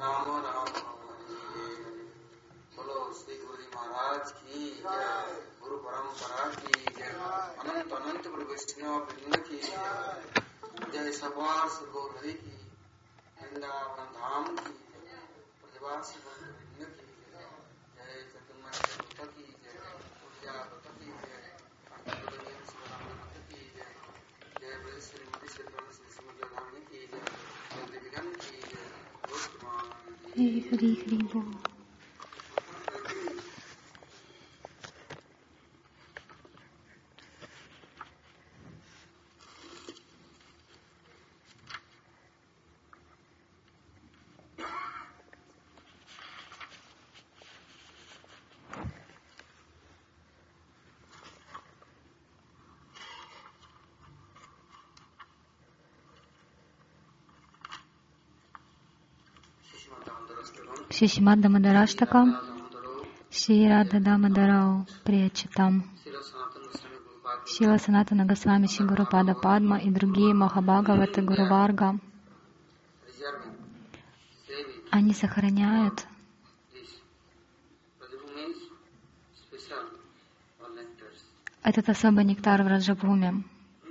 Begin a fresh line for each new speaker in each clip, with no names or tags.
राम राम बोलो श्री गुरु जी महाराज की जय, गुरु परंपरा की जय, अनंत अनंत गुरु वैष्णव वृंद की जय, सवार सदगुरु हरि की, वृंदावन धाम की जय, ब्रजवासी वृंद की जय, जय चतुर्माता की जय, उद्यापत की जय, की जय, जय ब्रज श्रीमती श्री सुमति की जय, जय दिव्यगण की जय,
हरि हरि बोल। Шримад Дамодараштака, Шри Рада Дамадарау Приячитам, Шрила Санатана Госвами Шри Гурупада Падма и другие Махабхагаваты Гуру Варга, они сохраняют этот особый нектар в Раджабхуме.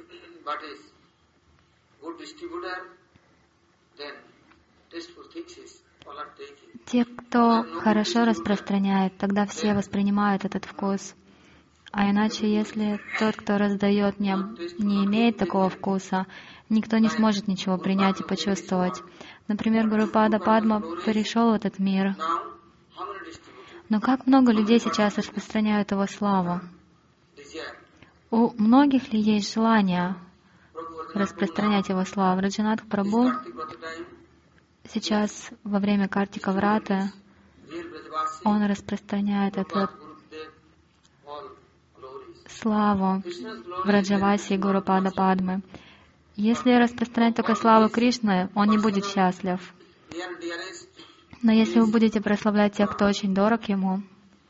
Те, кто хорошо распространяет, тогда все воспринимают этот вкус. А иначе, если тот, кто раздает, не имеет такого вкуса, никто не сможет ничего принять и почувствовать. Например, Гурупада Падма пришел в этот мир. Но как много людей сейчас распространяют его славу? У многих ли есть желание распространять его славу? Раджанатх Прабху сейчас во время Картика Враты он распространяет эту славу в Раджавасе и Гурупада Падмы. Если распространять такую славу Кришны, он не будет счастлив. Но если вы будете прославлять тех, кто очень дорог ему,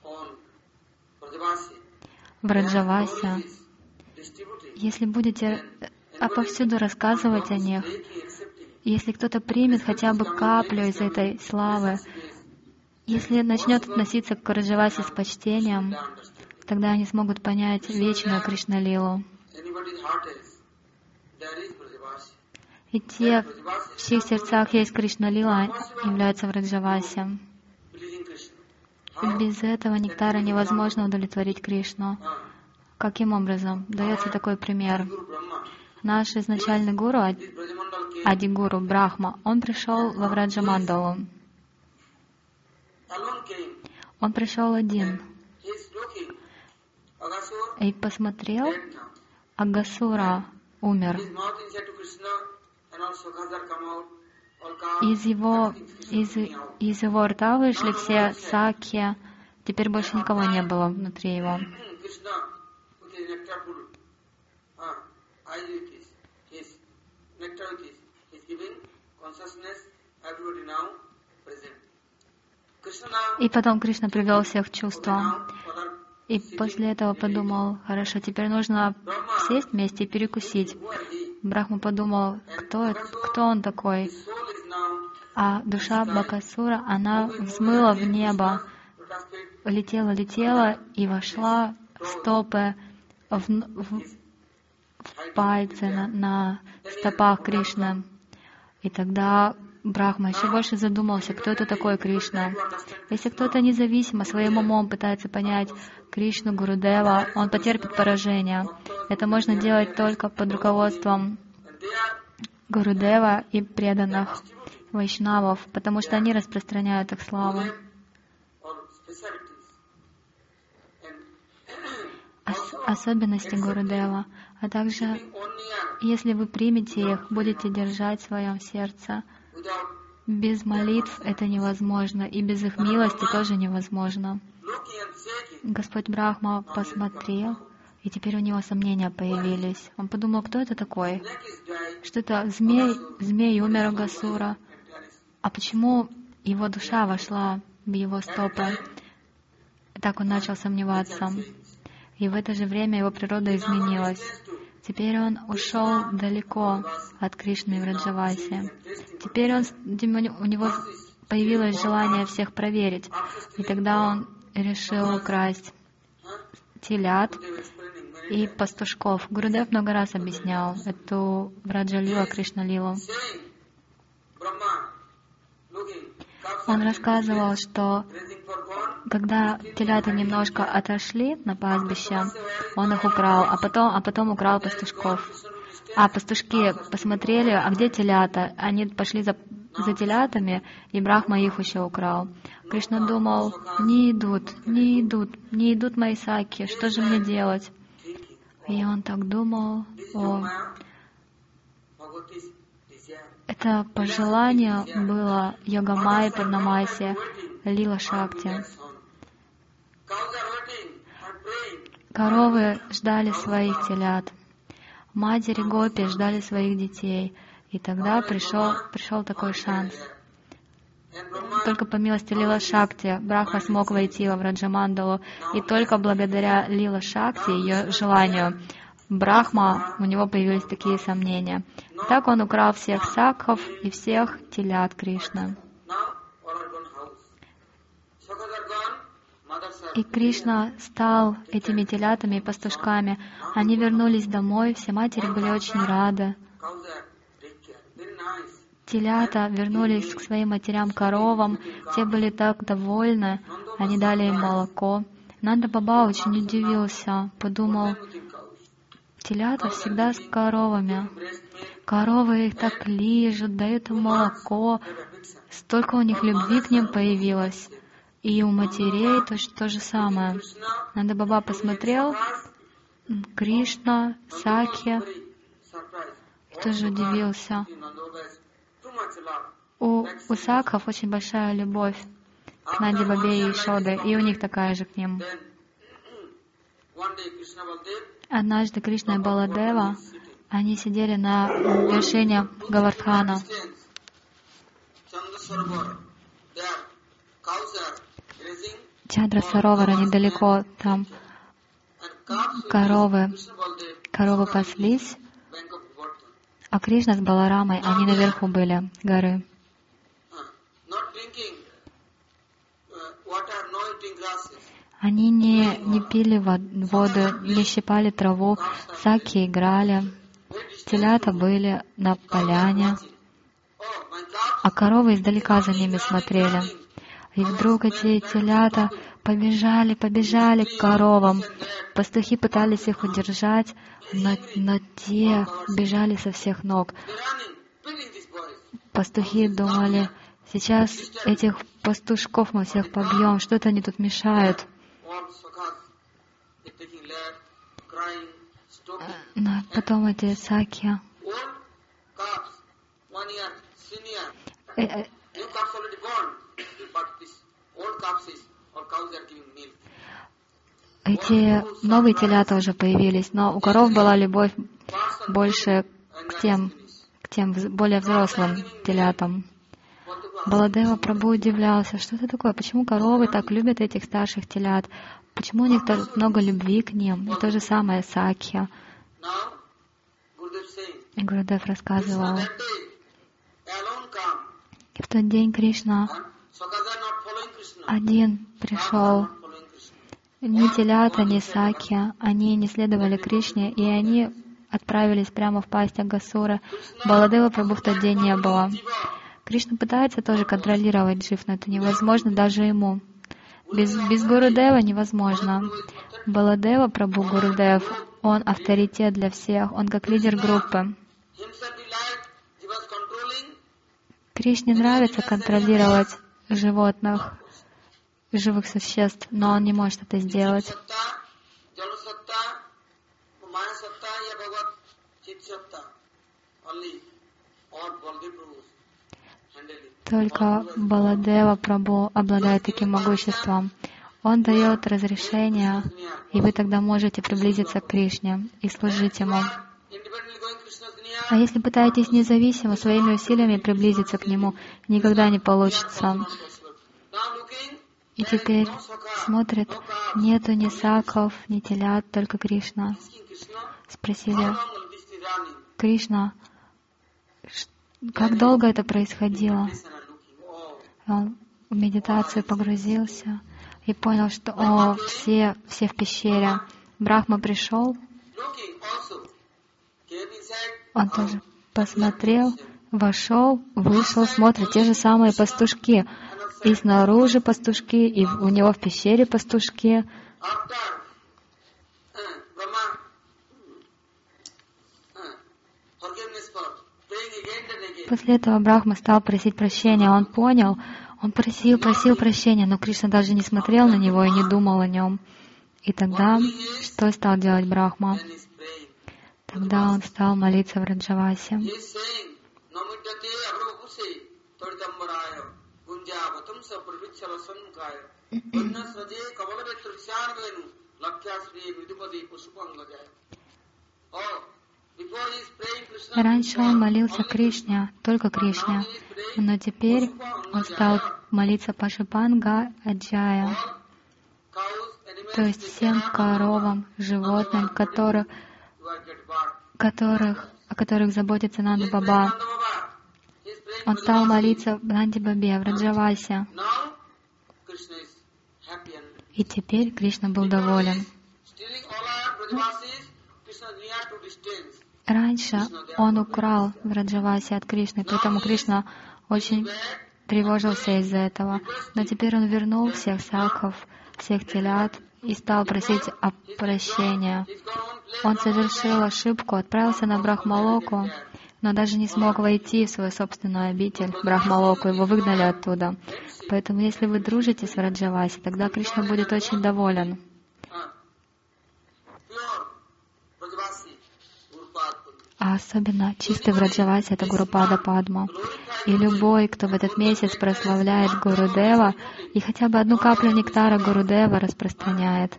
в Раджавасе, если будете повсюду рассказывать о них, если кто-то примет хотя бы каплю из этой славы, если начнет относиться к Раджавасе с почтением, тогда они смогут понять вечную Кришна-лилу. И те, в чьих сердцах есть Кришна-лила, являются в Раджавасе. И без этого нектара невозможно удовлетворить Кришну. Каким образом? Дается такой пример. Наш изначальный гуру, Адигуру Брахма, он пришел во Враджамандалу. Он пришел один и посмотрел, Агасура умер. Из его рта вышли все сакхи, теперь больше никого не было внутри его. И потом Кришна привел всех в чувство. И после этого подумал, хорошо, теперь нужно сесть вместе и перекусить. Брахма подумал, кто он такой? А душа Бакасура, она взмыла в небо, летела и вошла в стопы, в пальцы на стопах Кришны. И тогда Брахма еще больше задумался, кто это такой Кришна. Если кто-то независимо своим умом пытается понять Кришну, Гурудева, он потерпит поражение. Это можно делать только под руководством Гурудева и преданных вайшнавов, потому что они распространяют их славу. Особенности Гурудева. А также, если вы примете их, будете держать в своем сердце, без молитв это невозможно, и без их милости тоже невозможно. Господь Брахма посмотрел, и теперь у него сомнения появились. Он подумал, кто это такой? Что это змей умер Агасура? А почему его душа вошла в его стопы? Так он начал сомневаться. И в это же время его природа изменилась. Теперь он ушел далеко от Кришны в Раджавасе. Теперь у него появилось желание всех проверить. И тогда он решил украсть телят и пастушков. Гурудев много раз объяснял эту Враджа-лилу, Кришна-лилу. Он рассказывал, что когда телята немножко отошли на пастбище, он их украл, а потом украл пастушков. А пастушки посмотрели, а где телята? Они пошли за телятами, и Брахма их еще украл. Кришна думал, не идут мои саки, что же мне делать? И он так думал, это пожелание было Йога-майя, Пурнамайя, Лила Шакти. Коровы ждали своих телят, матери гопи ждали своих детей. И тогда пришел такой шанс. Только по милости Лила Шакти Брахма смог войти во Враджамандалу, и только благодаря Лила Шакти, ее желанию, Брахма, у него появились такие сомнения. Так он украл всех сакхов и всех телят Кришны. И Кришна стал этими телятами и пастушками. Они вернулись домой, все матери были очень рады. Телята вернулись к своим матерям-коровам, те были так довольны, они дали им молоко. Нанда Баба очень удивился, подумал, телята всегда с коровами. Коровы их так лижут, дают им молоко, столько у них любви к ним появилось. И у матерей то же самое. Нанда Баба посмотрел, Кришна, Сакхи, и тоже удивился. У сакхов очень большая любовь к Нанди Бабе и Ишоде, и у них такая же к ним. Однажды Кришна и Баладева, они сидели на вершине Гавардхана. Чандра Саровара недалеко, там коровы паслись, а Кришна с Баларамой, они наверху были горы. Они не пили воду, не щипали траву, саки играли, телята были на поляне, а коровы издалека за ними смотрели. И вдруг эти телята побежали к коровам. Пастухи пытались их удержать, но те бежали со всех ног. Пастухи думали, сейчас этих пастушков мы всех побьем, что-то они тут мешают. Но потом эти саки, эти новые телята уже появились, но у коров была любовь больше к тем более взрослым телятам. Баладева Прабху удивлялся, что это такое, почему коровы так любят этих старших телят, почему у них так много любви к ним, и то же самое Сакхи. И Гурудев рассказывал, и в тот день Кришна один пришел. Ни телята, ни саки, они не следовали Кришне, и они отправились прямо в пасть Агасура. Баладева Прабху в тот день не было. Кришна пытается тоже контролировать джив, но это невозможно даже ему. Без Гурудева невозможно. Баладева Прабху Гурудев, он авторитет для всех, он как лидер группы. Кришне нравится контролировать животных, живых существ, но он не может это сделать. Только Баладева Прабху обладает таким могуществом. Он дает разрешение, и вы тогда можете приблизиться к Кришне и служить Ему. А если пытаетесь независимо своими усилиями приблизиться к Нему, никогда не получится. И теперь смотрит, нету ни саков, ни телят, только Кришна. Спросили, Кришна, как долго это происходило? Он в медитацию погрузился и понял, что все в пещере. Брахма пришел, он тоже посмотрел, вошел, вышел, смотрит, те же самые пастушки. И снаружи пастушки, и у него в пещере пастушки. После этого Брахма стал просить прощения. Он понял, он просил прощения, но Кришна даже не смотрел на него и не думал о нем. И тогда что стал делать Брахма? Тогда он стал молиться в Враджавасе. Раньше он молился Кришне, только Кришне, но теперь он стал молиться Пашупанга Аджая, то есть всем коровам, животным, о которых заботится Нанда Баба. Он стал молиться в Нанди Бабе, в Раджавасе. И теперь Кришна был доволен. Раньше он украл в Раджавасе от Кришны, поэтому Кришна очень тревожился из-за этого. Но теперь он вернул всех сакхов, всех телят и стал просить о прощении. Он совершил ошибку, отправился на Брахмалоку, но даже не смог войти в свою собственную обитель, Брахмалоку, его выгнали оттуда. Поэтому если вы дружите с Враджаваси, тогда Кришна будет очень доволен. А особенно чистый Враджаваси — это Гурупада Падма. И любой, кто в этот месяц прославляет Гурудева и хотя бы одну каплю нектара Гурудева распространяет.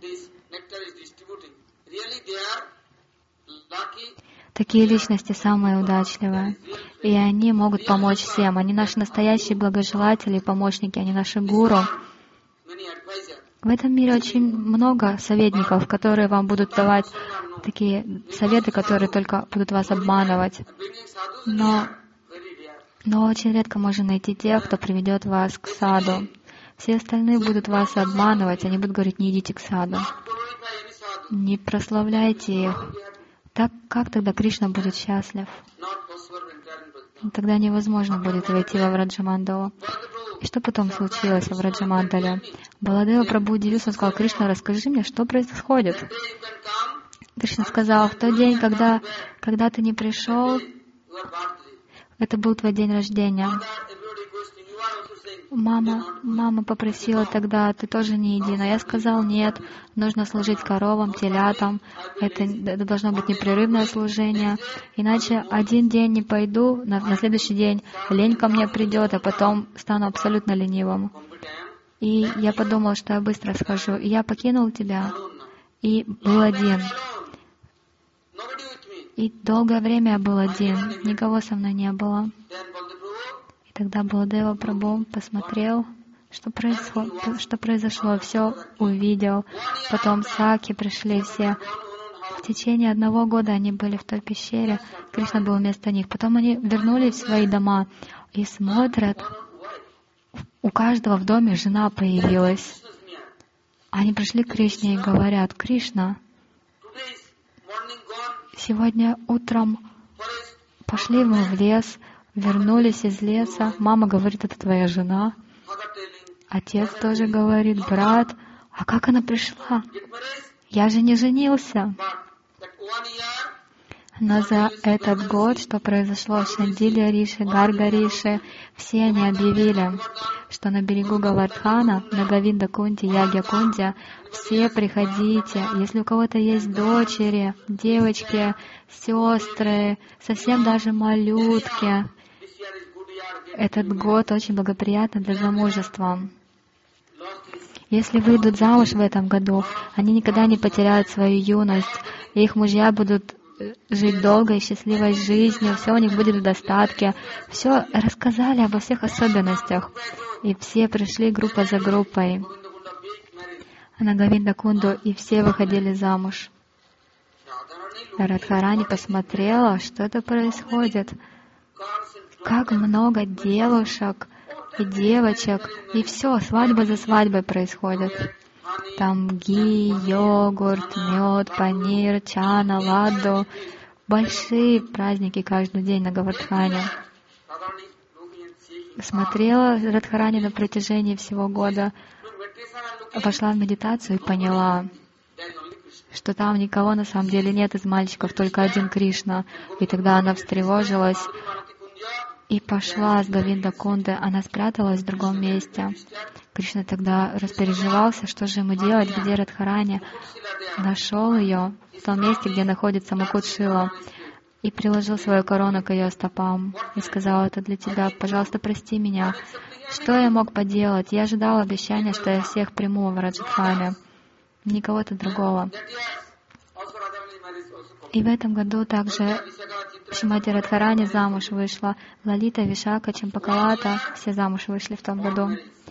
Такие личности самые удачливые. И они могут помочь всем. Они наши настоящие благожелатели и помощники, они наши гуру. В этом мире очень много советников, которые вам будут давать такие советы, которые только будут вас обманывать. Но очень редко можно найти тех, кто приведет вас к саду. Все остальные будут вас обманывать, они будут говорить: не идите к саду, не прославляйте их. Так как тогда Кришна будет счастлив? Тогда невозможно будет войти во Враджамандалу. И что потом случилось во Враджамандале? Баладева Прабху удивился, он сказал: Кришна, расскажи мне, что происходит. Кришна сказал: в тот день, когда ты не пришел, это был твой день рождения. Мама попросила тогда: ты тоже не иди. Но я сказал: нет, нужно служить коровам, телятам. Это должно быть непрерывное служение. Иначе один день не пойду, на следующий день лень ко мне придет, а потом стану абсолютно ленивым. И я подумал, что я быстро схожу. И я покинул тебя и был один. И долгое время я был один, никого со мной не было. И тогда Баладева Прабху посмотрел, что произошло, все увидел. Потом саки пришли все. В течение 1 года они были в той пещере, Кришна был вместо них. Потом они вернулись в свои дома и смотрят, у каждого в доме жена появилась. Они пришли к Кришне и говорят: Кришна, сегодня утром пошли мы в лес, вернулись из леса. Мама говорит: это твоя жена. Отец тоже говорит: брат, а как она пришла? Я же не женился. Но за этот год, что произошло в Шандиле Риши, Гарга Риши, все они объявили, что на берегу Гавардхана, на Говинда Кунди, Ягья Кунди, все приходите. Если у кого-то есть дочери, девочки, сестры, совсем даже малютки, этот год очень благоприятный для замужества. Если выйдут замуж в этом году, они никогда не потеряют свою юность, и их мужья будут жить долгой, счастливой жизнью, все у них будет в достатке. Все рассказали обо всех особенностях. И все пришли группа за группой на Говинда Кунду, и все выходили замуж. Радхарани посмотрела, что это происходит. Как много девушек и девочек, и все, свадьба за свадьбой происходит. Там ги, йогурт, мед, панир, чана, ладду. Большие праздники каждый день на Говардхане. Смотрела Радхарани на протяжении всего года, пошла в медитацию и поняла, что там никого на самом деле нет из мальчиков, только один Кришна. И тогда она встревожилась и пошла с Говинда-кунды. Она спряталась в другом месте. Кришна тогда распереживался, что же ему делать, где Радхарани. Нашел ее в том месте, где находится Мукут-шила, и приложил свою корону к ее стопам и сказал: это для тебя, пожалуйста, прости меня. Что я мог поделать? Я ожидал обещания, что я всех приму в Радждхане, не кого-то другого. И в этом году также Шримати Радхарани замуж вышла, Лалита, Вишака, Чампакалата, все замуж вышли в том году.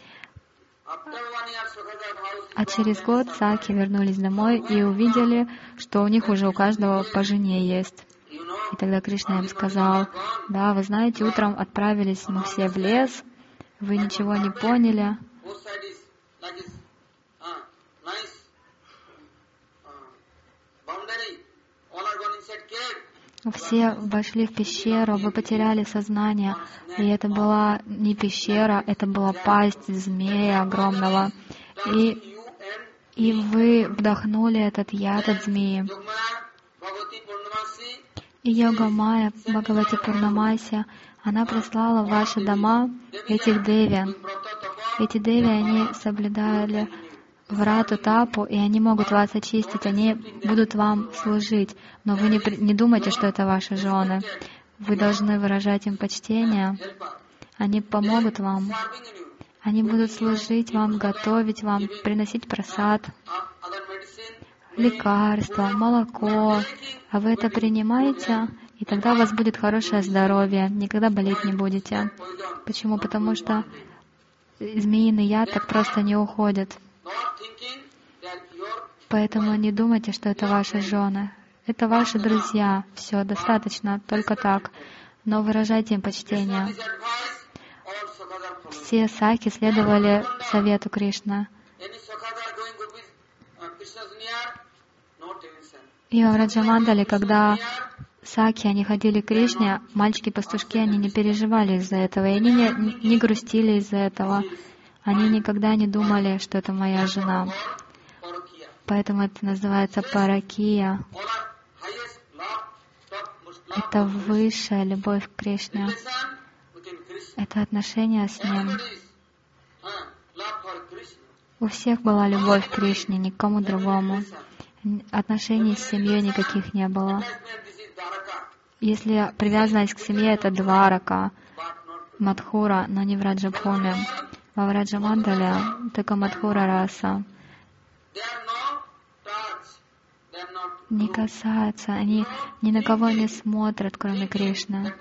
А через год Саки вернулись домой и увидели, что у них уже у каждого по жене есть. И тогда Кришна им сказал: да, вы знаете, утром отправились мы все в лес, вы ничего не поняли. Все вошли в пещеру, вы потеряли сознание. И это была не пещера, это была пасть змея огромного. И вы вдохнули этот яд от змеи. И Йога-майя Бхагавати Пурнамаси, она прислала в ваши дома этих деви. Эти деви, они соблюдали врату тапу, и они могут вас очистить, они будут вам служить. Но вы не думайте, что это ваши жены. Вы должны выражать им почтение. Они помогут вам. Они будут служить вам, готовить вам, приносить прасад, лекарства, молоко. А вы это принимаете, и тогда у вас будет хорошее здоровье, никогда болеть не будете. Почему? Потому что змеиный яд так просто не уходит. Поэтому не думайте, что это ваши жены. Это ваши друзья. Все, достаточно, только так. Но выражайте им почтение. Все саки следовали совету Кришны. И в Раджамандале, когда саки, они ходили к Кришне, мальчики-пастушки, они не переживали из-за этого, и они не грустили из-за этого. Они никогда не думали, что это моя жена. Поэтому это называется паракия. Это высшая любовь к Кришне. Это отношение с Ним. У всех была любовь к Кришне, ни к кому другому. Отношений с семьей никаких не было. Если привязанность к семье — это Дварака, Мадхура, но не в Раджабхуме. Во Враджамандале только Мадхура раса. Не касаются, они ни на кого не смотрят, кроме Кришны.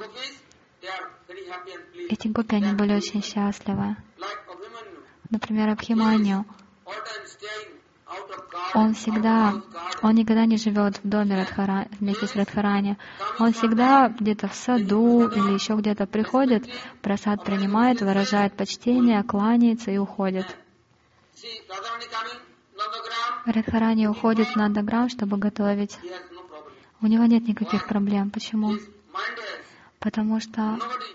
Эти гопи, они были очень счастливы. Например, Абхиманью. Он никогда не живет в доме вместе с Радхарани. Он всегда где-то в саду или еще где-то приходит, прасад принимает, выражает почтение, кланяется и уходит. Радхарани уходит в Нандаграм, чтобы готовить. У него нет никаких проблем. Почему? Потому что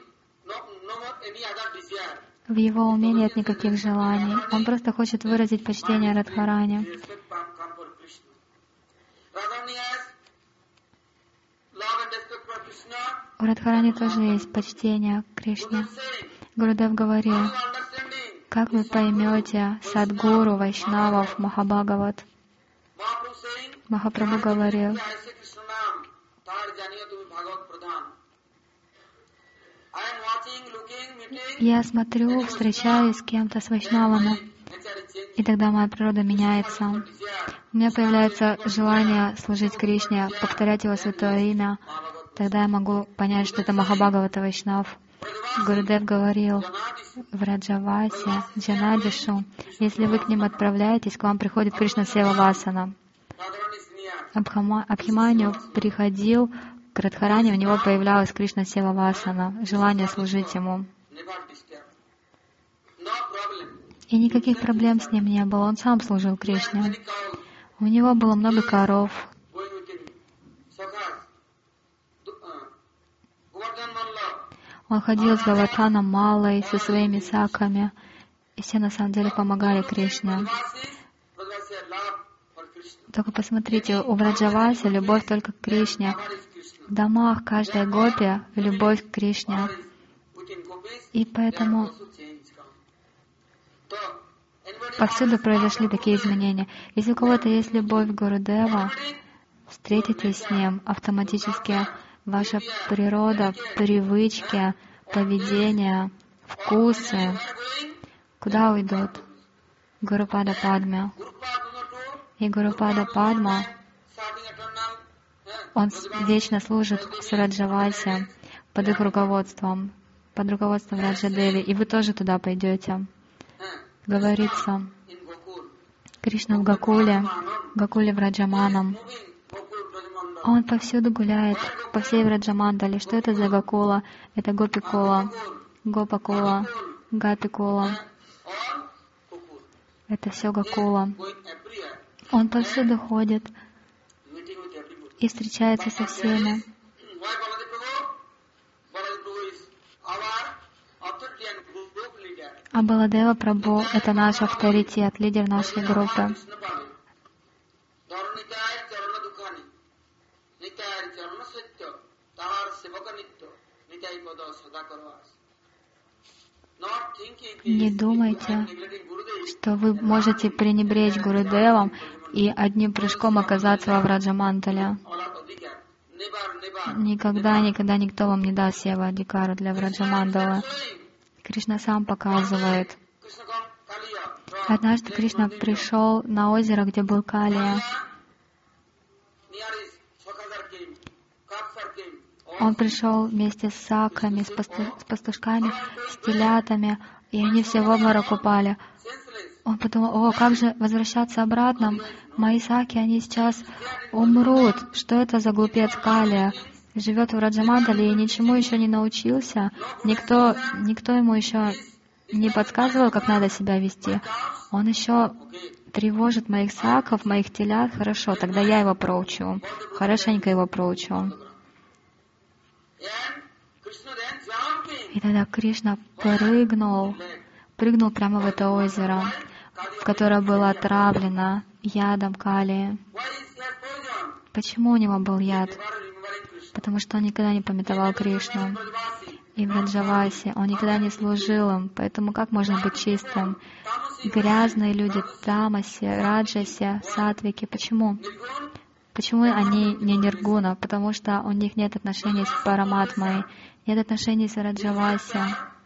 в его уме нет никаких желаний. Он просто хочет выразить почтение Радхарани. У Радхарани тоже есть почтение к Кришне. Гурудев говорил: как вы поймете Садгуру, Вайшнавов, Махабхагават? Махапрабху говорил: я смотрю, встречаюсь с кем-то, с Вайшнавами, и тогда моя природа меняется. У меня появляется желание служить Кришне, повторять Его святое имя. Тогда я могу понять, что это Махабхагавата Вайшнав. Гурудев говорил в Раджавасе, Джанадишу: если вы к ним отправляетесь, к вам приходит Кришна Сева Васана. Абхиманью приходил к Радхарани, у него появлялась Кришна Сева Васана, желание служить ему. И никаких проблем с ним не было. Он сам служил Кришне. У него было много коров. Он ходил с Говардханом Малой, со своими саками. И все на самом деле помогали Кришне. Только посмотрите, у Враджаваси любовь только к Кришне. В домах каждой гопи любовь к Кришне. И поэтому повсюду произошли такие изменения. Если у кого-то есть любовь к Гурудева, встретитесь с ним, автоматически ваша природа, привычки, поведение, вкусы, куда уйдут? Гурупада Падме. И Гурупада Падма, он вечно служит с Раджаваси под их руководством, под руководством Раджадеви, и вы тоже туда пойдете. Говорится, Кришна в Гакуле Враджаманам. Он повсюду гуляет, по всей Враджамандале. Что это за Гакула? Это Гопикула, Гопакула, Гапикула. Это все Гакула. Он повсюду ходит и встречается со всеми. А Баладева Прабху — это наш авторитет, лидер нашей группы. Не думайте, что вы можете пренебречь Гурудевом и одним прыжком оказаться во Враджамандале. Никогда никто вам не даст Сева Адикару для Враджамандала. Кришна сам показывает. Однажды Кришна пришел на озеро, где был Калия. Он пришел вместе с саками, с пастушками, с телятами, и они все в обморок упали. Он подумал: как же возвращаться обратно? Мои саки, они сейчас умрут. Что это за глупец Калия? Живет в Раджамандале и ничему еще не научился. Никто ему еще не подсказывал, как надо себя вести. Он еще тревожит моих саков, моих телят. Хорошо, тогда я его проучу. Хорошенько его проучу. И тогда Кришна прыгнул прямо в это озеро, в которое было отравлено ядом Калии. Почему у него был яд? Потому что он никогда не памятовал Кришну. И в Раджавасе он никогда не служил им. Поэтому как можно быть чистым? Грязные люди, тамаси, раджаси, сатвики. Почему? Почему они не ниргуна? Потому что у них нет отношений с Параматмой, нет отношений с Раджаваси.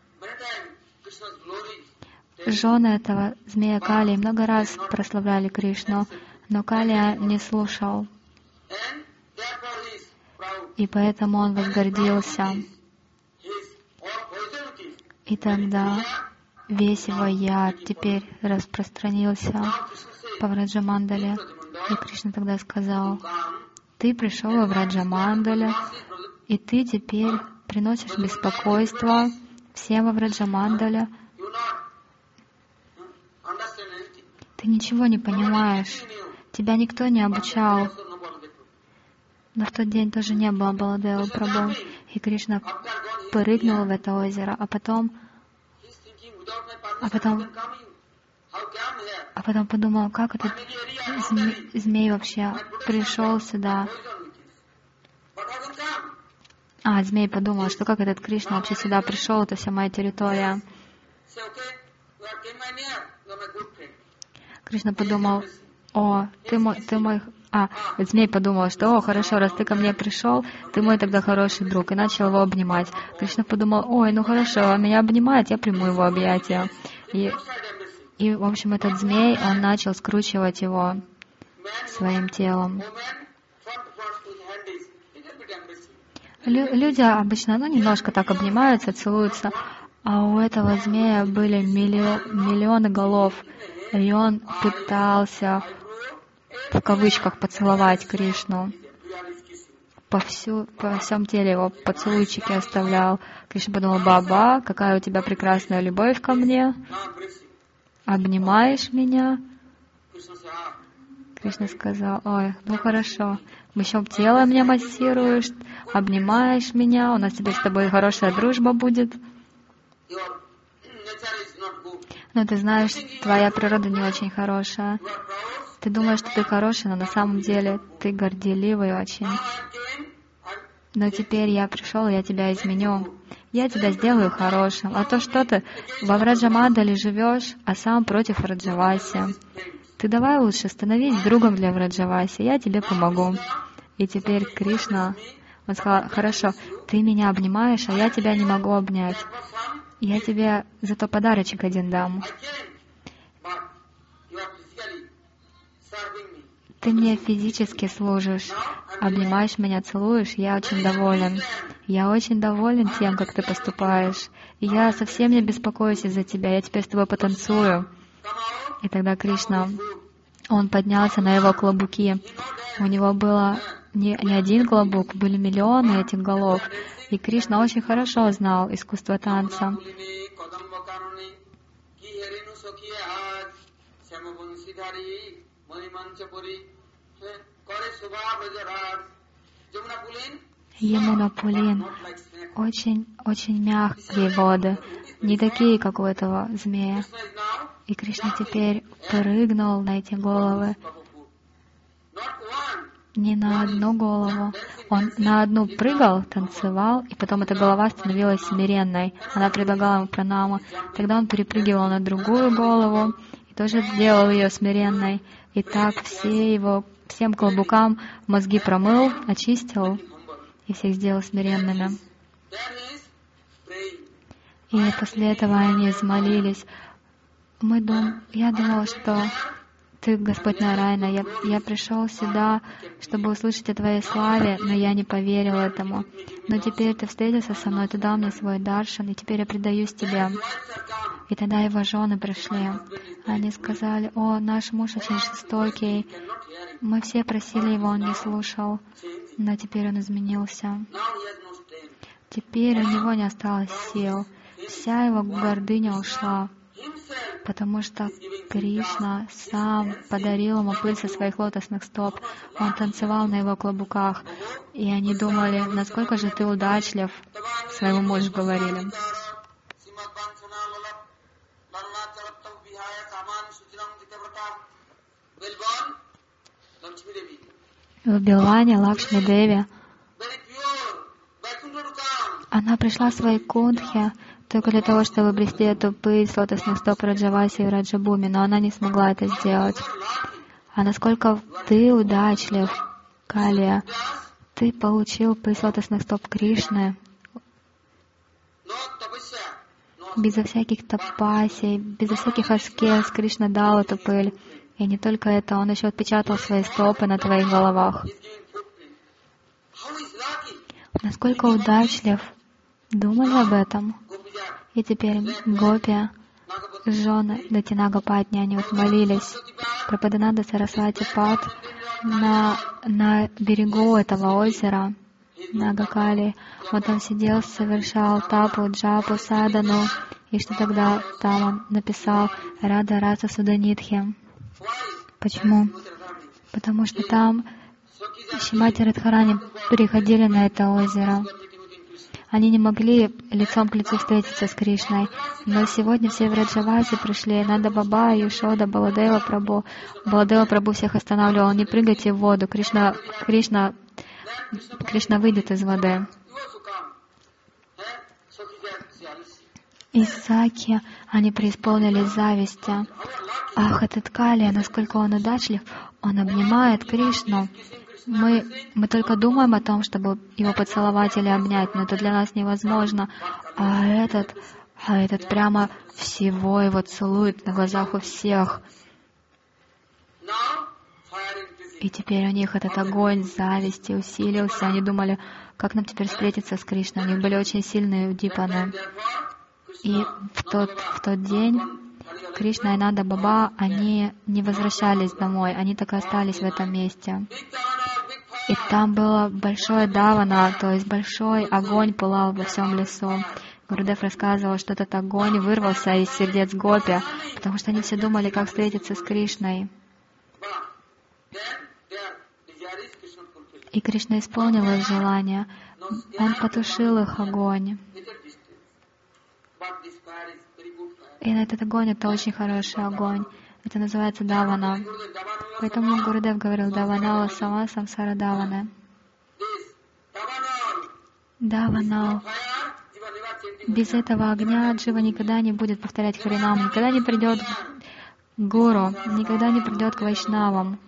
Жены этого змея Калии много раз прославляли Кришну, но Калия не слушал. И поэтому он возгордился. И тогда весь его яд теперь распространился по Враджамандале. И Кришна тогда сказал: ты пришел в Враджамандале, и ты теперь приносишь беспокойство всем во Враджамандале. Ты ничего не понимаешь. Тебя никто не обучал. Но в тот день тоже не было Баладева Прабху. И Кришна прыгнул в это озеро, а потом подумал, как этот змей вообще пришел сюда. Змей подумал, что как этот Кришна вообще сюда пришел, это вся моя территория. Кришна подумал: ты мой... Змей подумал, что хорошо, раз ты ко мне пришел, ты мой тогда хороший друг, и начал его обнимать. Кришна подумал: ну хорошо, он меня обнимает, я приму его объятия. И в общем, этот змей, он начал скручивать его своим телом. Люди обычно, немножко так обнимаются, целуются, а у этого змея были миллионы голов, и он пытался, в кавычках, поцеловать Кришну. По всем теле его поцелуйчики оставлял. Кришна подумал: баба, какая у тебя прекрасная любовь ко мне. обнимаешь меня? Кришна сказал, ой, ну хорошо, еще тело меня массируешь, обнимаешь меня, у нас теперь с тобой хорошая дружба будет. Но ты знаешь, твоя природа не очень хорошая. Ты думаешь, что ты хороший, но на самом деле ты горделивый очень. Но теперь я пришел, и я тебя изменю. Я тебя сделаю хорошим. А то что ты во Враджамандале живешь, а сам против Враджаваси. Ты давай лучше становись другом для Враджаваси, я тебе помогу. И теперь Кришна, он сказал, хорошо, ты меня обнимаешь, а я тебя не могу обнять. Я тебе зато подарочек один дам. Ты мне физически служишь, обнимаешь меня, целуешь, я очень доволен. Я очень доволен тем, как ты поступаешь. И я совсем не беспокоюсь из-за тебя, я теперь с тобой потанцую. И тогда Кришна, он поднялся на его клобуки. У него было не один клобук, были миллионы этих голов. И Кришна очень хорошо знал искусство танца. Ямуна-Пулин, очень мягкие воды, не такие, как у этого змея. И Кришна теперь прыгнул на эти головы. Не на одну голову. Он на одну прыгал, танцевал, и потом эта голова становилась смиренной. Она предлагала ему пранаму. Тогда он перепрыгивал на другую голову и тоже делал ее смиренной. И так всем клобукам мозги промыл, очистил и всех сделал смиренными. И после этого они взмолились. Я думал, что Ты, Господь Нараяна, я пришел сюда, чтобы услышать о Твоей славе, но я не поверил этому. Но теперь Ты встретился со мной, Ты дал мне свой даршан, и теперь я предаюсь Тебе. И тогда его жены пришли. Они сказали, о, наш муж очень жестокий. Мы все просили его, он не слушал. Но теперь он изменился. Теперь у него не осталось сил. Вся его гордыня ушла. Потому что Кришна сам подарил ему пыль со своих лотосных стоп. Он танцевал на его клобуках. И они думали, насколько же ты удачлив, своему мужу говорили. В Билване Лакшми Деви она пришла в Вайкунтхе только для того, чтобы обрести эту пыль с лотосных стоп Раджаваси и Раджабуми, но она не смогла это сделать. А насколько ты удачлив, Калия, ты получил пыль с лотосных стоп Кришны безо всяких тапасий, безо всяких аскез. Кришна дал эту пыль. И не только это, он еще отпечатал свои стопы на твоих головах. Насколько удачлив, думали об этом? И теперь Гопи, жены Датинага Патни, они вот молились. Прабхадананда Сарасвати Пат на берегу этого озера, на Гакали. Вот он сидел, совершал тапу, джапу, садану. И что тогда там он написал Рада Раса Суданитхи. Почему? Потому что там Шримати Радхарани приходили на это озеро. Они не могли лицом к лицу встретиться с Кришной. Но сегодня все в Раджаваси пришли. Нанда Баба, Юшода, Баладева Прабху. Баладева Прабху всех останавливал. Не прыгайте в воду. Кришна выйдет из воды. И Саки, они преисполнились зависти. Ах, этот Калия, насколько он удачлив, он обнимает Кришну. Мы только думаем о том, чтобы его поцеловать или обнять, но это для нас невозможно. А этот прямо всего его целует на глазах у всех. И теперь у них этот огонь зависти усилился. Они думали, как нам теперь встретиться с Кришной. У них были очень сильные удипаны. И в тот день Кришна и Нанда Баба, они не возвращались домой, они так и остались в этом месте. И там было большое давана, то есть большой огонь пылал во всем лесу. Гурудев рассказывал, что этот огонь вырвался из сердец гопи, потому что они все думали, как встретиться с Кришной. И Кришна исполнил их желание. Он потушил их огонь. И этот огонь — это очень хороший огонь. Это называется давана. Поэтому Гурудев говорил даванала сама самсара давана. Давана. Без этого огня Джива никогда не будет повторять Харинам, никогда не придет к Гуру, никогда не придет к Вайшнавам.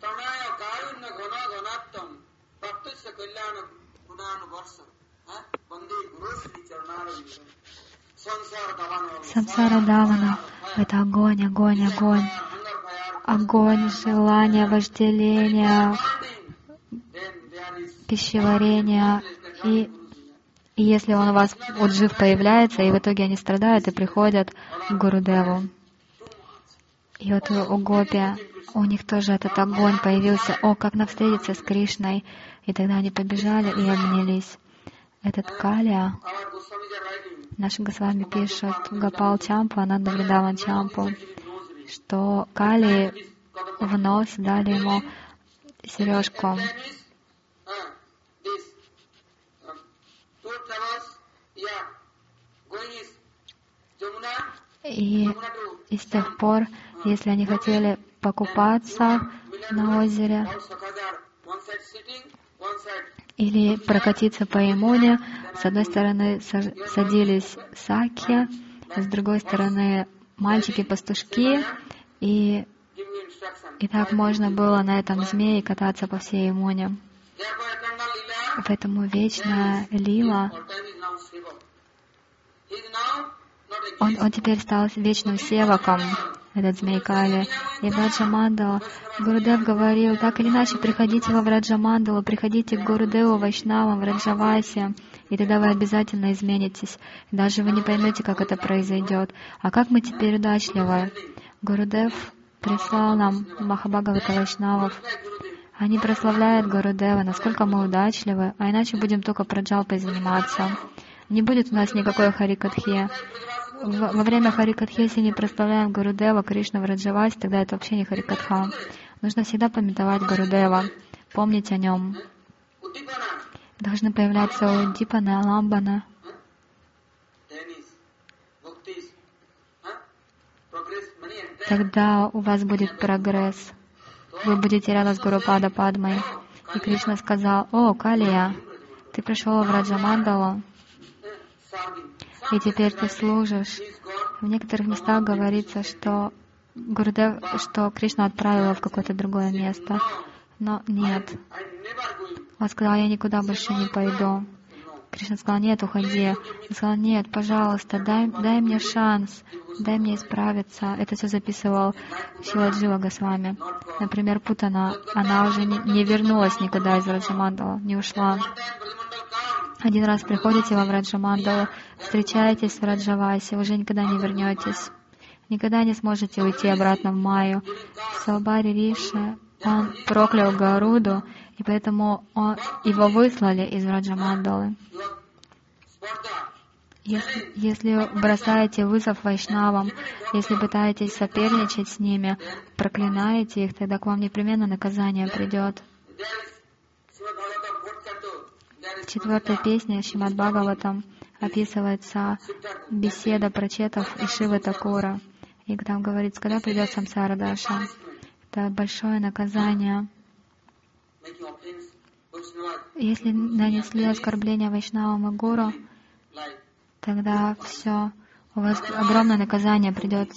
Самсара давана — это огонь, огонь, огонь. Огонь желания, вожделения, пищеварения. И если он у вас вот жив появляется, и в итоге они страдают и приходят к Гурудеву. И вот у гопи, у них тоже этот огонь появился. О, как нам встретиться с Кришной. И тогда они побежали и обнялись. Этот Калия, наши Госвами пишут, Гопал Чампу, Ананда Вриндаван Чампу, что Кали в нос дали ему сережку. И с тех пор, если они хотели покупаться на озере или прокатиться по Ямуне, с одной стороны садились сакья, с другой стороны мальчики-пастушки, и так можно было на этом змее кататься по всей Ямуне. Поэтому вечная лила, он теперь стал вечным севаком, этот змей Кали. И в Раджамандалу Гурудев говорил, так или иначе, приходите во Враджамандалу, приходите к Гурудеву, Вайшнавам, в Раджавасе, и тогда вы обязательно изменитесь. Даже вы не поймете, как это произойдет. А как мы теперь удачливы? Гурудев прислал нам Махабхагавата Вайшнавов. Они прославляют Гурудева, насколько мы удачливы, а иначе будем только праджалпой заниматься. Не будет у нас никакой харикатхи. Во время харикатхи, если не прославляем Гурудева, Кришну в Раджавасе, тогда это вообще не харикатха. Нужно всегда памятовать Гурудева, помнить о нем. Должны появляться удипаны, аламбаны. Тогда у вас будет прогресс. Вы будете рядом с Гурупада Падмой. И Кришна сказал, о, Калия, ты пришел в Раджамандалу, и теперь ты служишь. В некоторых местах говорится, что что Кришна отправил его в какое-то другое место. Но нет. Он сказал, я никуда больше не пойду. Кришна сказал, нет, уходи. Он сказал, нет, пожалуйста, дай мне шанс, дай мне исправиться. Это все записывал Шрила Джива Госвами. Например, Путана, она уже не вернулась никуда из Раджамандала, не ушла. Один раз приходите во Враджамандалу, встречаетесь в Раджавасе, уже никогда не вернетесь. Никогда не сможете уйти обратно в Майю. Салбари Риши, он проклял Гаруду, и поэтому его выслали из Враджамандалы. Если бросаете вызов вайшнавам, если пытаетесь соперничать с ними, проклинаете их, тогда к вам непременно наказание придет. В 4-й песне Шримад Бхагаватам описывается беседа прачетов и Шивы Такура. И там говорится, когда придет Самсара Даша. Это большое наказание. Если нанесли оскорбление Вайшнавам и Гуру, тогда все, у вас огромное наказание придет.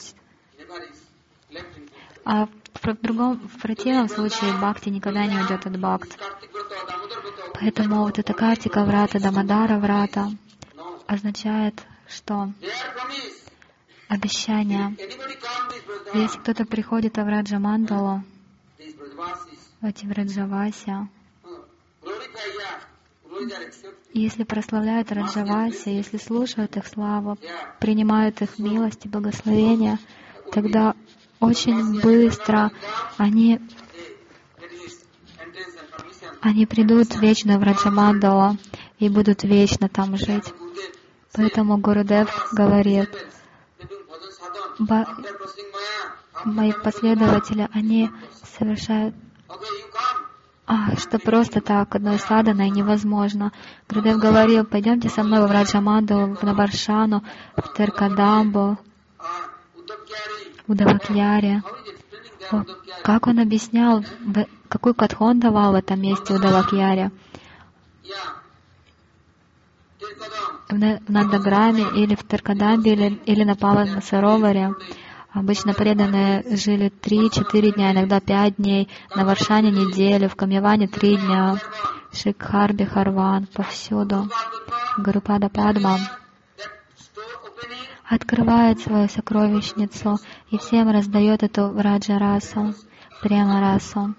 А в противном случае бхакти никогда не уйдет от бхакт. Поэтому вот эта Картика Врата, Дамодара Врата означает, что обещание. Если кто-то приходит в Раджамандалу, в эти Враджаваси, если прославляют Раджаваси, если слушают их славу, принимают их милость и благословения, тогда очень быстро они придут вечно в Раджамандалу и будут вечно там жить. Поэтому Гурудев говорит, мои последователи, они совершают, что просто так, одной саданой невозможно. Гурудев говорил, пойдемте со мной в Раджаманду, в Наваршану, в Теркадамбу, в Удавакьяре. Как он объяснял, какой катхон давал в этом месте Удавакьяре? В Нандаграме или в Теркадамбе или на Павана Сароваре. Обычно преданные жили 3-4 дня, иногда 5 дней, на Варшане неделю, в Камьяване 3 дня, в Шикхарбе, Харван, повсюду. Гарупада Падма открывает свою сокровищницу и всем раздает эту Раджа-расу, Према-расу.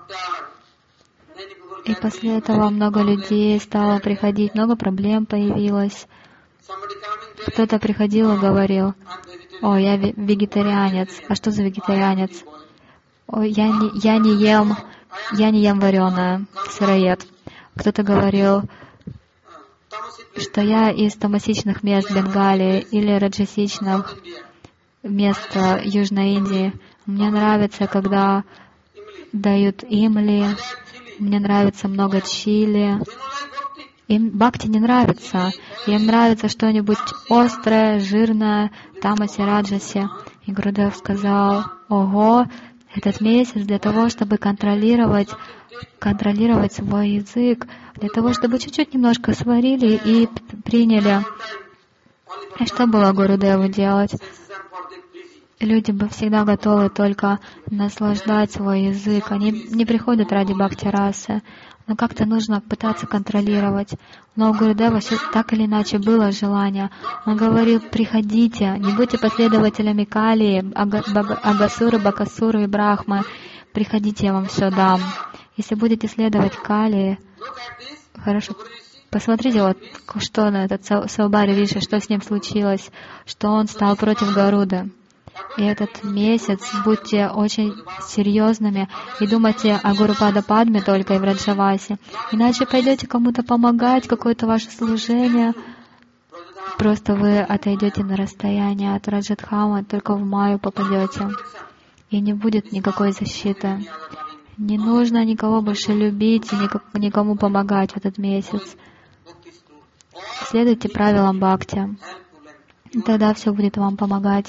И после этого много людей стало приходить, много проблем появилось. Кто-то приходил и говорил, я вегетарианец. А что за вегетарианец? Я не ем вареное, сыроед. Кто-то говорил, что я из тамасичных мест Бенгалии или раджасичных мест Южной Индии. Мне нравится, когда дают имли, мне нравится много чили. Им бхакти не нравится. Им нравится что-нибудь острое, жирное, тамаси, раджаси. И Гурудев сказал, ого, этот месяц для того, чтобы контролировать свой язык, для того, чтобы чуть-чуть немножко сварили и приняли. И что было Гурудеву делать? Люди бы всегда готовы только наслаждать свой язык. Они не приходят ради бхакти-расы. Но как-то нужно пытаться контролировать. Но у Гурудева так или иначе было желание. Он говорил, приходите, не будьте последователями Кали, Агасуры, Бакасуры и Брахмы. Приходите, я вам все дам. Если будете следовать Кали, хорошо, посмотрите, вот что на этот Саубари Риши, что с ним случилось, что он стал против Гаруды. И этот месяц будьте очень серьезными и думайте о Гурупада Падме только и в Раджавасе. Иначе пойдете кому-то помогать, какое-то ваше служение. Просто вы отойдете на расстояние от Раджадхама, только в Майю попадете. И не будет никакой защиты. Не нужно никого больше любить и никому помогать в этот месяц. Следуйте правилам бхакти. И тогда все будет вам помогать.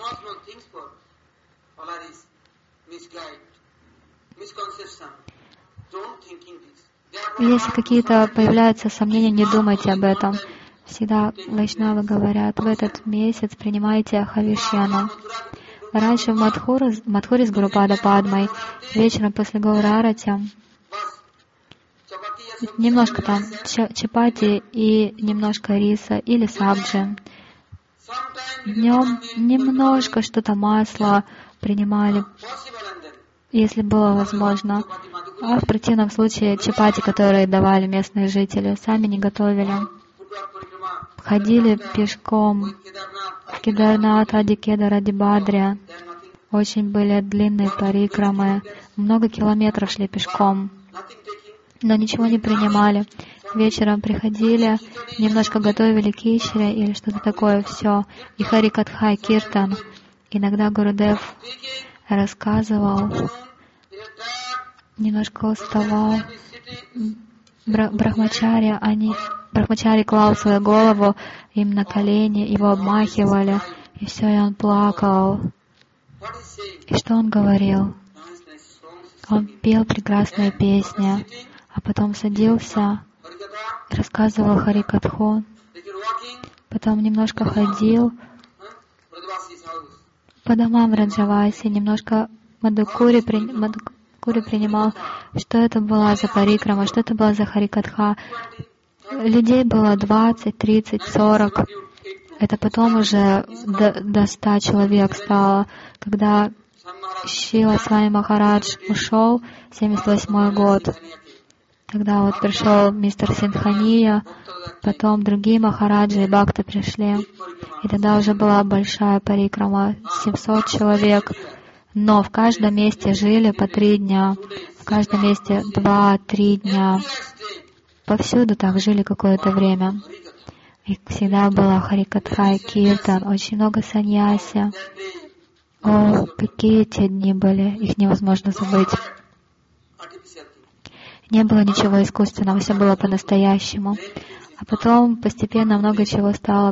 Если какие-то появляются сомнения, не думайте об этом. Всегда вайшнавы говорят, в этот месяц принимайте Хавишьяну. Раньше в Мадхуре с Гурупада Падмой, вечером после Гаурарати, немножко там чапати и немножко риса или сабджи. Днем немножко что-то масла принимали, если было возможно. А в противном случае чапати, которые давали местные жители, сами не готовили. Ходили пешком в Кедарнат, Ади-Кедар, Ади-Бадри. Очень были длинные парикрамы. Много километров шли пешком. Но ничего не принимали. Вечером приходили, немножко готовили кичри или что-то такое, все. И Харикатха, Киртан. Иногда Гурудев рассказывал, немножко уставал. Брахмачари клал свою голову им на колени, его обмахивали, и все, и он плакал. И что он говорил? Он пел прекрасные песни, а потом садился, рассказывал Харикатху, потом немножко ходил по домам Раджаваси, немножко Мадхукури принимал, что это была за парикрама, что это была за Харикатха. Людей было 20, 30, 40. Это потом уже до 100 человек стало, когда Шила Свами Махарадж ушел, 78 год. Тогда вот пришел мистер Синдхания, потом другие Махараджи и Бхакты пришли. И тогда уже была большая парикрама, 700 человек. Но в каждом месте жили по 3 дня, в каждом месте 2-3 дня. Повсюду так жили какое-то время. И всегда была Харикатха и Киртан, очень много саньяси. О, какие те дни были, их невозможно забыть. Не было ничего искусственного, все было по-настоящему. А потом постепенно много чего стало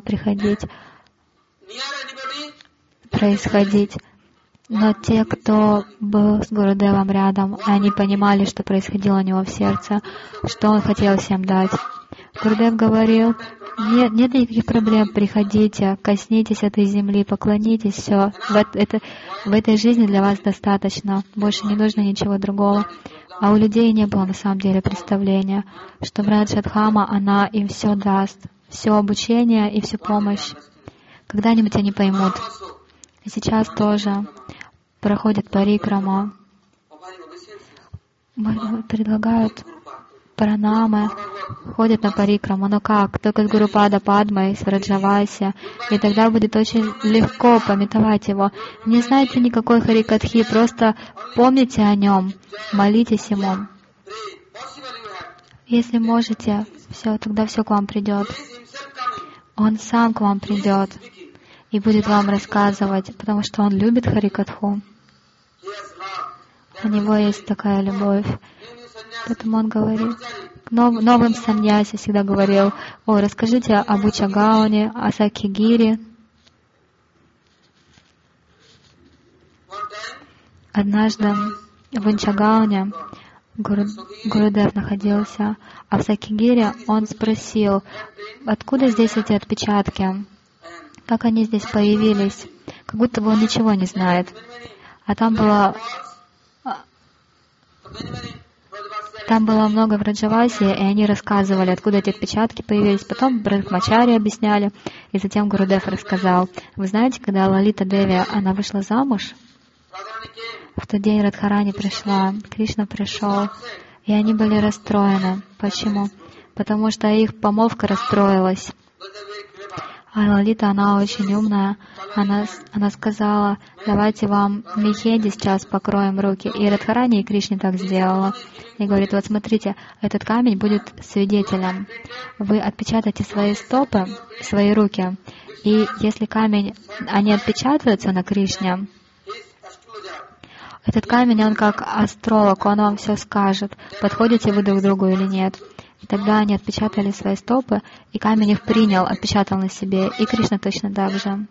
происходить. Но те, кто был с Гурудевом рядом, они понимали, что происходило у него в сердце, что он хотел всем дать. Гурудев говорил: нет никаких проблем, приходите, коснитесь этой земли, поклонитесь, все. В этой жизни для вас достаточно, больше не нужно ничего другого. А у людей не было на самом деле представления, что Раджадхама, она им все даст, все обучение и всю помощь. Когда-нибудь они поймут. И сейчас тоже проходит парикрама, предлагают пранамы, ходят на парикраму. Но как? Только с Гурупада Падмой, с Враджаваси. И тогда будет очень легко памятовать его. Не знаете никакой Харикатхи, просто помните о нем, молитесь ему. Если можете, все, тогда все к вам придет. Он сам к вам придет и будет вам рассказывать, потому что он любит Харикатху. У него есть такая любовь. Поэтому он говорит, к новым саньяси всегда говорил: о, расскажите об Учагауне, о Сакхигире. Однажды в Учагауне Гурудев находился, а в Сакхигире он спросил, откуда здесь эти отпечатки, как они здесь появились, как будто бы он ничего не знает. А там было много Враджаваси, и они рассказывали, откуда эти отпечатки появились. Потом Брахмачари объясняли, и затем Гурудев рассказал. Вы знаете, когда Лалита Деви, она вышла замуж, в тот день Радхарани пришла, Кришна пришел, и они были расстроены. Почему? Потому что их помолвка расстроилась. А Лалита, она очень умная. Она сказала: давайте вам Мехеди сейчас покроем руки. И Радхарани и Кришне так сделала. И говорит: вот смотрите, этот камень будет свидетелем. Вы отпечатаете свои стопы, свои руки. И если камень, они отпечатываются на Кришне, этот камень, он как астролог, он вам все скажет, подходите вы друг к другу или нет. И тогда они отпечатали свои стопы, и камень их принял, отпечатал на себе. И Кришна точно так же.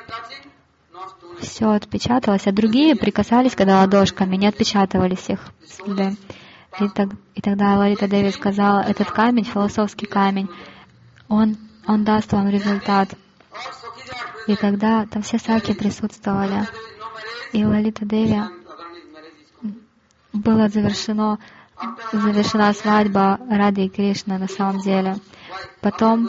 Все отпечаталось, а другие прикасались, когда ладошками, не отпечатывались их следы. И тогда Лалита Деви сказала: этот камень, философский камень, он даст вам результат. И тогда там все саки присутствовали. И Лалита Деви была завершена свадьба Рады и Кришны на самом деле. Потом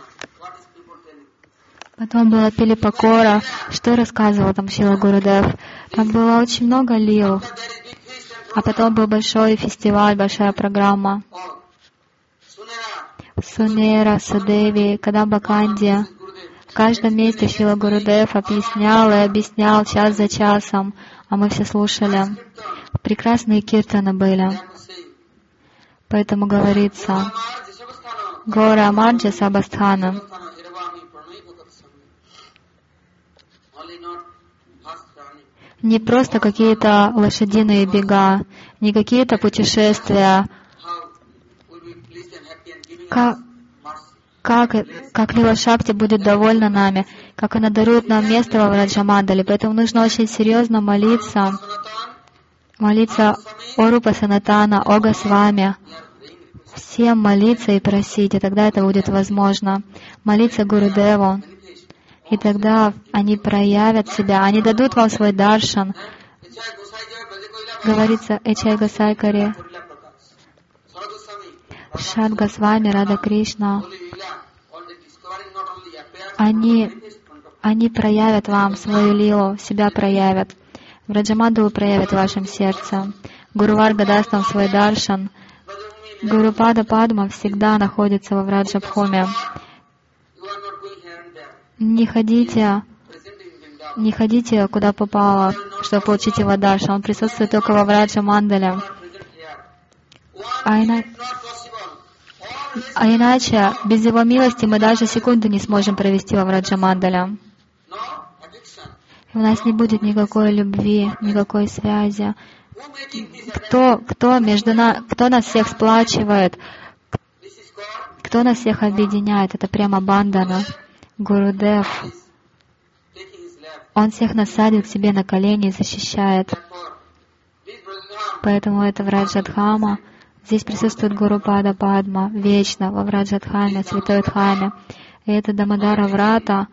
была Пилипакора. Что рассказывал там Шрила Гурудев? Там было очень много лил. А потом был большой фестиваль, большая программа. Сунера, Судеви, Кадамбаканди. В каждом месте Шрила Гурудев объяснял час за часом, а мы все слушали. Прекрасные киртаны были. Поэтому говорится: Гора Марджа Сабастхана. Не просто какие-то лошадиные бега, не какие-то путешествия. Как Лила Шакти будет довольна нами, как она дарует нам место во Враджамандале. Поэтому нужно очень серьезно молиться о Рупа Санатана, о Госвами. Всем молиться и просить, и тогда это будет возможно. Молиться Гурудеву, и тогда они проявят себя, они дадут вам свой даршан. Говорится: Эчай Госайкари, Шад Госвами, Рада Кришна. Они проявят вам свою лилу, себя проявят. Враджамандалу проявят в вашем сердце. Гуру Варга даст вам свой даршан. Гурупада Падма всегда находится во Враджабхуме. Не ходите куда попало, чтобы получить его даршан. Он присутствует только во Враджамандале. А иначе, без Его милости мы даже секунды не сможем провести во Враджамандаля. У нас не будет никакой любви, никакой связи. Кто нас всех сплачивает? Кто нас всех объединяет? Это прямо бандана. Гурудев. Он всех насадит к себе на колени и защищает. Поэтому это Враджадхама. Здесь присутствует Гуру Пада Падма, вечно во Враджадхаме, Святой Дхаме. И это Дамодара Врата.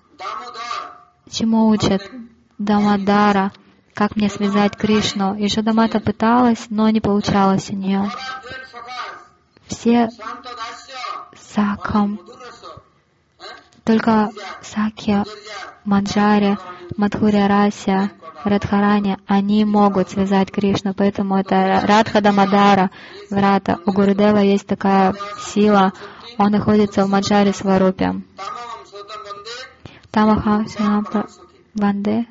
Чему учат? Дамодара. Как мне связать Кришну? Ешодамата пыталась, но не получалось у нее. Все Сакхам, только Сакья, Манджари, Мадхуря Рася, Радхарани, они могут связать Кришну, поэтому это Радха Дамодара Врата. У Гурудева есть такая сила, он находится в Маджари Сварупе. Тамахам Шинампа Ванде.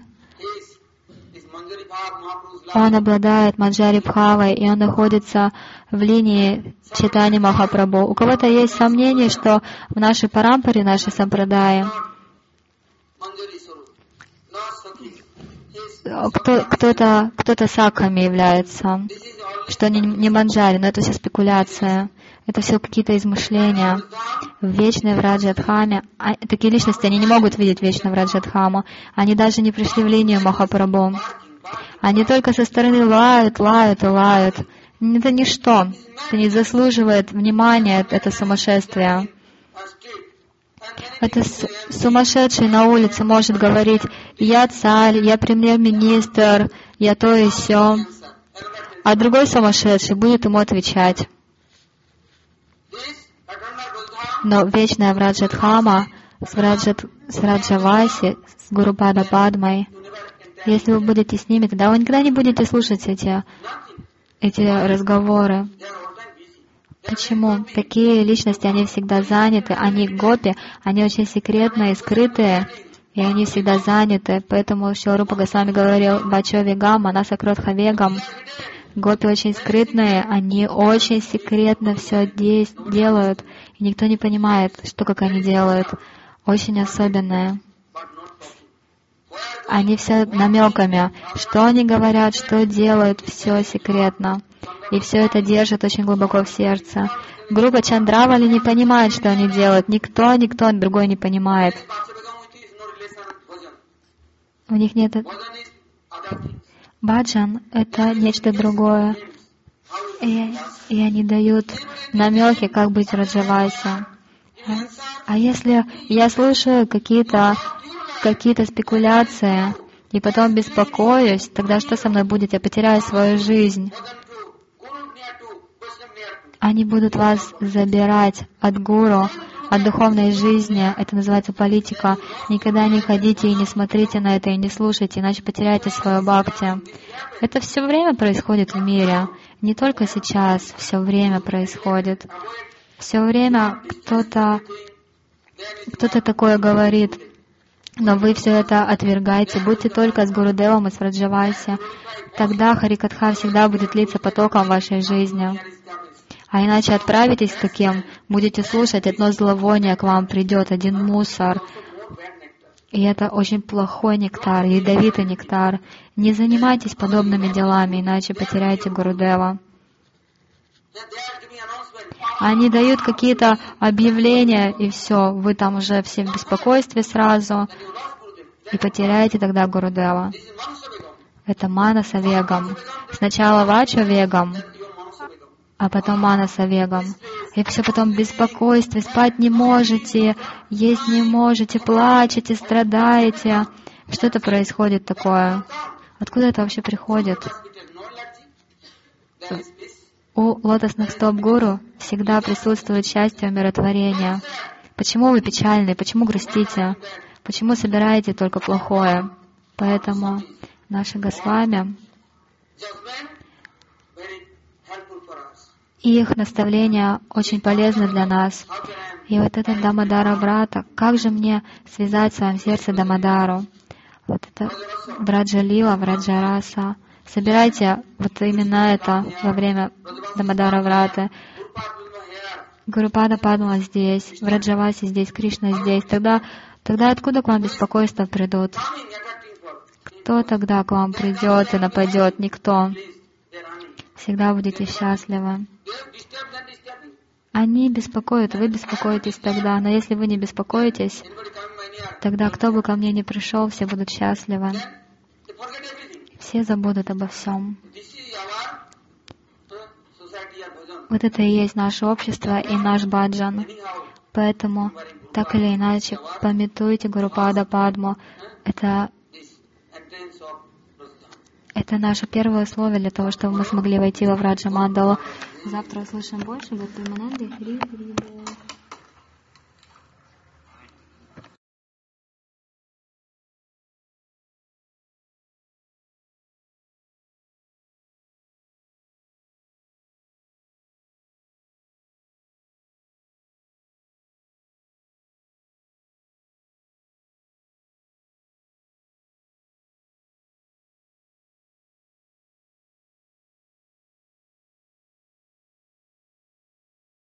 Он обладает Маджари Бхавой, и он находится в линии Чайтанья Махапрабху. У кого-то есть сомнение, что в нашей парампаре, нашей сампрадаи, кто-то сакхами является, что они не манджари, но это все спекуляция. Это все какие-то измышления. В вечной Враджадхаме. Такие личности, они не могут видеть вечную Враджадхаму. Они даже не пришли в линию Махапрабху. Они только со стороны лают. Это ничто. Это не заслуживает внимания, это сумасшествие. Это сумасшедший на улице может говорить: «Я царь, я премьер-министр, я то и сё». А другой сумасшедший будет ему отвечать. Но вечная Враджадхама с Враджаваси, с Гурупада Падмой, если вы будете с ними, тогда вы никогда не будете слушать эти разговоры. Почему? Такие личности, они всегда заняты, они гопи, они очень секретные, скрытые, и они всегда заняты. Поэтому Шрила Рупа Госвами говорил: «Бачо вегам, анаса кротха вегам». Гопи очень скрытные, они очень секретно все делают, и никто не понимает, как они делают. Очень особенные. Они все намеками, что они говорят, что делают, все секретно. И все это держат очень глубоко в сердце. Группа Чандравали не понимает, что они делают. Никто другой не понимает. У них нет... Баджан — это нечто другое. И они дают намеки, как быть Раджаваси. А если я слушаю какие-то спекуляции и потом беспокоюсь, тогда что со мной будет? Я потеряю свою жизнь. Они будут вас забирать от гуру, от духовной жизни. Это называется политика. Никогда не ходите и не смотрите на это, и не слушайте, иначе потеряете свою бхакти. Это все время происходит в мире. Не только сейчас, все время происходит. Все время кто-то такое говорит, но вы все это отвергаете. Будьте только с Гурудевом и с Враджаваси. Тогда Харикатха всегда будет литься потоком в вашей жизни. А иначе отправитесь к таким, будете слушать, одно зловоние к вам придет, один мусор. И это очень плохой нектар, ядовитый нектар. Не занимайтесь подобными делами, иначе потеряете Гурудева. Они дают какие-то объявления, и все, вы там уже все в беспокойстве сразу, и потеряете тогда Гурудева. Это Манаса Вегам. Сначала Вача Вегам, а потом Манаса Вегам. И все потом в беспокойстве, спать не можете, есть не можете, плачете, страдаете. Что-то происходит такое. Откуда это вообще приходит? У лотосных стоп гуру всегда присутствует счастье и умиротворение. Почему вы печальны? Почему грустите? Почему собираете только плохое? Поэтому наши Госвами, их наставления очень полезны для нас. И вот этот Дамодара Врата, как же мне связать в своем сердце Дамодару? Вот это Враджалила, Враджараса. Собирайте вот именно это во время Дамодара Враты. Гурупада Падма здесь, Враджаваси здесь, Кришна здесь, тогда откуда к вам беспокойства придут? Кто тогда к вам придет и нападет? Никто. Всегда будете счастливы. Они беспокоят, вы беспокоитесь тогда, но если вы не беспокоитесь, тогда кто бы ко мне ни пришел, все будут счастливы. Все забудут обо всем. Вот это и есть наше общество и наш баджан. Поэтому, так или иначе, памятуйте Гурупада Падму. Это наше первое условие для того, чтобы мы смогли войти во Враджа Мандалу. Завтра услышим больше. Бхактивинода Хри Хри Бол.